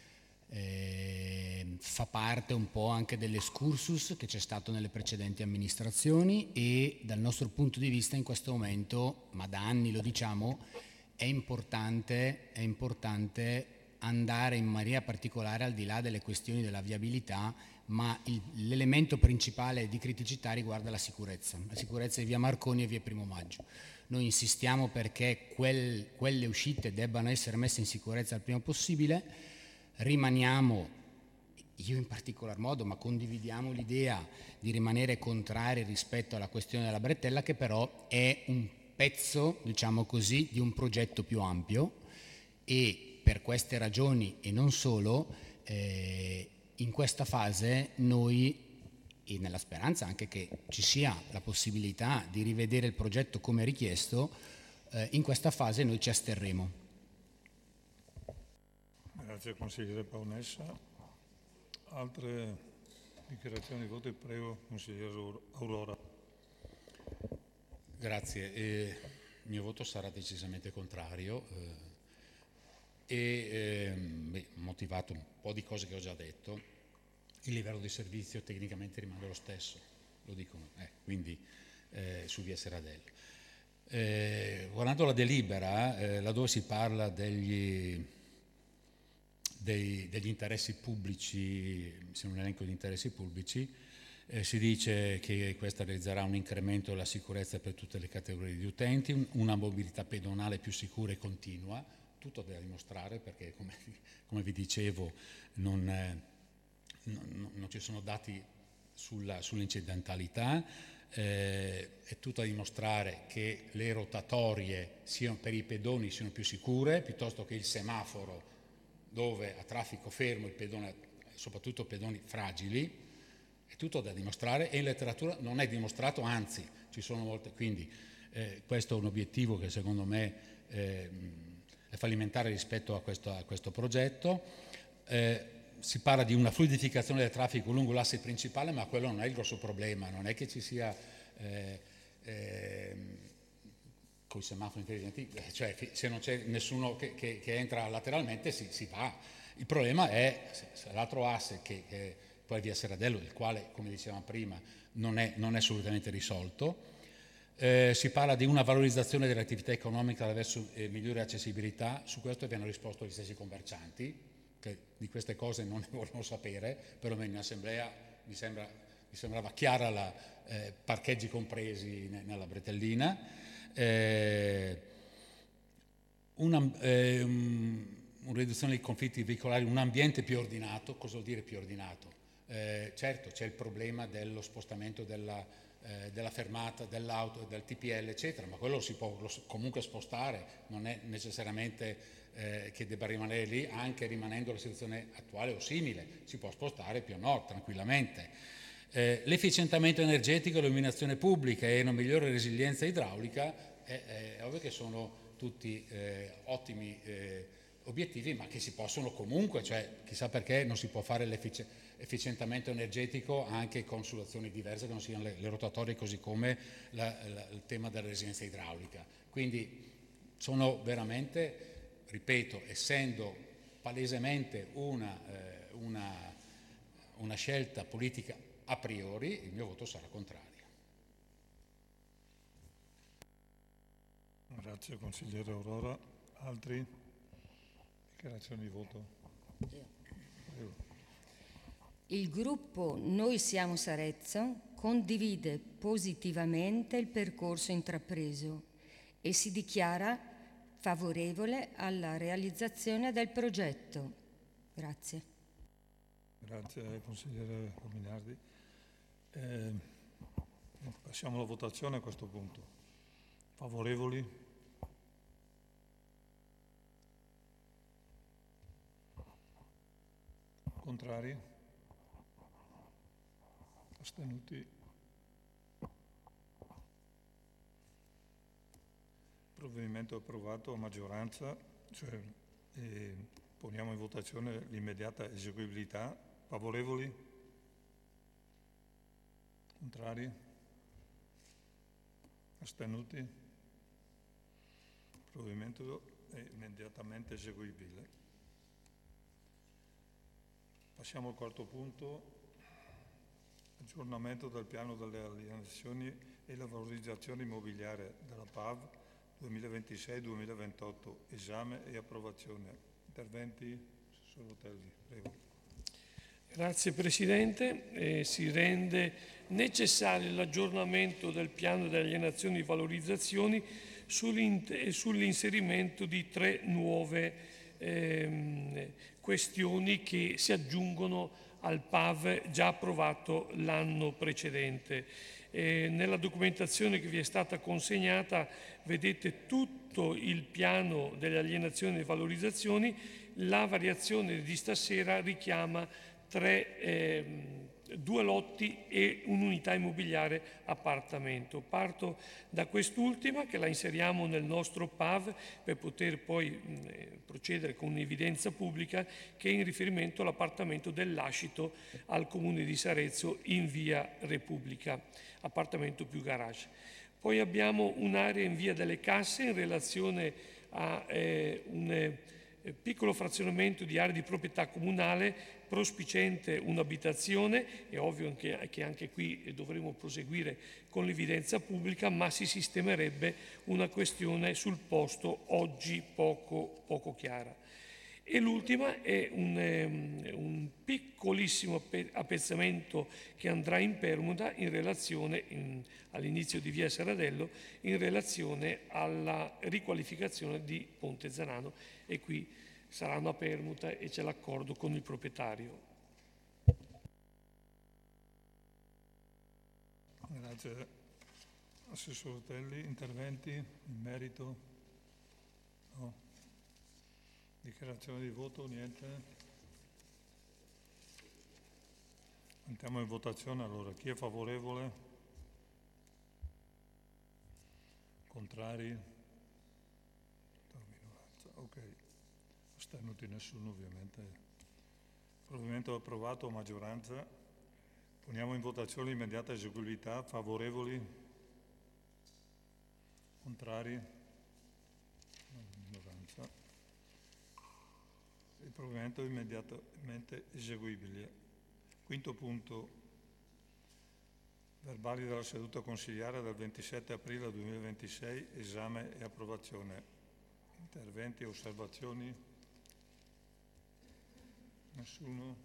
Fa parte un po' anche dell'excursus che c'è stato nelle precedenti amministrazioni e dal nostro punto di vista in questo momento, ma da anni lo diciamo, è importante andare in maniera particolare al di là delle questioni della viabilità, ma l'elemento principale di criticità riguarda la sicurezza di via Marconi e via Primo Maggio. Noi insistiamo perché quelle uscite debbano essere messe in sicurezza il prima possibile. Rimaniamo, io in particolar modo, ma condividiamo l'idea di rimanere contrari rispetto alla questione della bretella, che però è un pezzo, diciamo così, di un progetto più ampio e per queste ragioni e non solo, in questa fase noi, e nella speranza anche che ci sia la possibilità di rivedere il progetto come richiesto, in questa fase noi ci asterremo. Grazie consigliere Paonessa. Altre dichiarazioni di voto? Prego, consigliere Aurora. Grazie. Il mio voto sarà decisamente contrario motivato un po' di cose che ho già detto. Il livello di servizio tecnicamente rimane lo stesso, lo dicono, quindi su via Serradello. Guardando la delibera, laddove si parla degli interessi pubblici, c'è un elenco di interessi pubblici, si dice che questa realizzerà un incremento della sicurezza per tutte le categorie di utenti, una mobilità pedonale più sicura e continua, tutto da dimostrare perché come vi dicevo non ci sono dati sull'incidentalità, è tutto da dimostrare che le rotatorie per i pedoni siano più sicure piuttosto che il semaforo dove a traffico fermo il pedone, soprattutto pedoni fragili, è tutto da dimostrare e in letteratura non è dimostrato, anzi ci sono molte, quindi questo è un obiettivo che secondo me è fallimentare rispetto a questo progetto. Si parla di una fluidificazione del traffico lungo l'asse principale, ma quello non è il grosso problema, non è che ci sia con i semafori intelligenti, cioè se non c'è nessuno che entra lateralmente si va. Il problema è l'altro asse che poi via Serradello, il quale, come dicevamo prima, non è assolutamente risolto. Si parla di una valorizzazione dell'attività economica attraverso migliore accessibilità. Su questo vi hanno risposto gli stessi commercianti, che di queste cose non ne vogliono sapere, perlomeno in assemblea mi sembrava chiara la parcheggi compresi nella bretellina. Una riduzione dei conflitti veicolari, un ambiente più ordinato. Cosa vuol dire più ordinato? Certo, c'è il problema dello spostamento della fermata, dell'auto, del TPL, eccetera, ma quello si può comunque spostare, non è necessariamente che debba rimanere lì, anche rimanendo la situazione attuale o simile, si può spostare più a nord tranquillamente. L'efficientamento energetico, l'illuminazione pubblica e una migliore resilienza idraulica è ovvio che sono tutti ottimi obiettivi, ma che si possono comunque, cioè chissà perché non si può fare l'efficientamento energetico anche con soluzioni diverse che non siano le rotatorie, così come il tema della resilienza idraulica. Quindi sono veramente, ripeto, essendo palesemente una scelta politica a priori, il mio voto sarà contrario. Grazie consigliere Aurora. Altri? Dichiarazioni di voto? Il gruppo Noi Siamo Sarezzo condivide positivamente il percorso intrapreso e si dichiara favorevole alla realizzazione del progetto. Grazie. Grazie consigliere Rominardi. Passiamo alla votazione a questo punto. Favorevoli? Contrari? Astenuti? Provvedimento approvato a maggioranza, cioè poniamo in votazione l'immediata eseguibilità. Favorevoli? Contrari? Astenuti? Il provvedimento è immediatamente eseguibile. Passiamo al quarto punto, aggiornamento del piano delle alienazioni e la valorizzazione immobiliare della PAV 2026-2028, esame e approvazione. Interventi? Assessore Rotelli, prego. Grazie Presidente. Si rende necessario l'aggiornamento del piano delle alienazioni e valorizzazioni sull'inserimento di 3 nuove questioni che si aggiungono al PAV già approvato l'anno precedente. Nella documentazione che vi è stata consegnata vedete tutto il piano delle alienazioni e valorizzazioni. La variazione di stasera richiama 2 lotti e un'unità immobiliare appartamento. Parto da quest'ultima che la inseriamo nel nostro PAV per poter poi procedere con un'evidenza pubblica, che è in riferimento all'appartamento del Lascito al Comune di Sarezzo in via Repubblica, appartamento più garage. Poi abbiamo un'area in via delle Casse in relazione a un piccolo frazionamento di aree di proprietà comunale prospiciente un'abitazione. È ovvio che anche qui dovremo proseguire con l'evidenza pubblica, ma si sistemerebbe una questione sul posto oggi poco chiara. E l'ultima è un piccolissimo appezzamento che andrà in permuta in relazione, all'inizio di via Seradello, in relazione alla riqualificazione di Ponte Zanano, e qui saranno a permuta e c'è l'accordo con il proprietario. Grazie. Assessore Rotelli, interventi in merito? No. Dichiarazione di voto? Niente? Andiamo in votazione allora. Chi è favorevole? Contrari? Ok. Astenuti nessuno ovviamente. Provvedimento approvato a maggioranza. Poniamo in votazione l'immediata eseguibilità. Favorevoli? Contrari? Minoranza. Il provvedimento è immediatamente eseguibile. Quinto punto. Verbali della seduta consigliare del 27 aprile 2026, esame e approvazione. Interventi e osservazioni? Nessuno?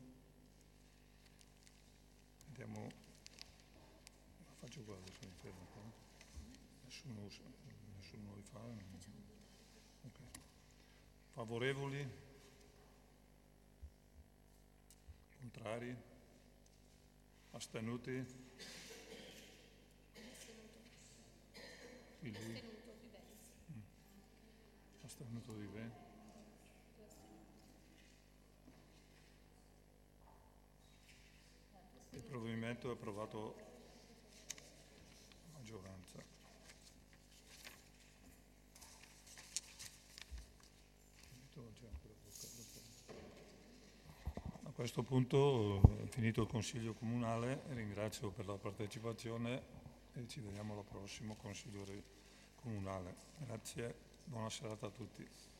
Andiamo, la faccio qua adesso, mi fermo qua. Nessuno li fa? Okay. Favorevoli? Contrari? Astenuti? Astenuto di me. Il provvedimento è approvato a maggioranza. A questo punto è finito il Consiglio Comunale, ringrazio per la partecipazione e ci vediamo al prossimo Consiglio Comunale. Grazie, buona serata a tutti.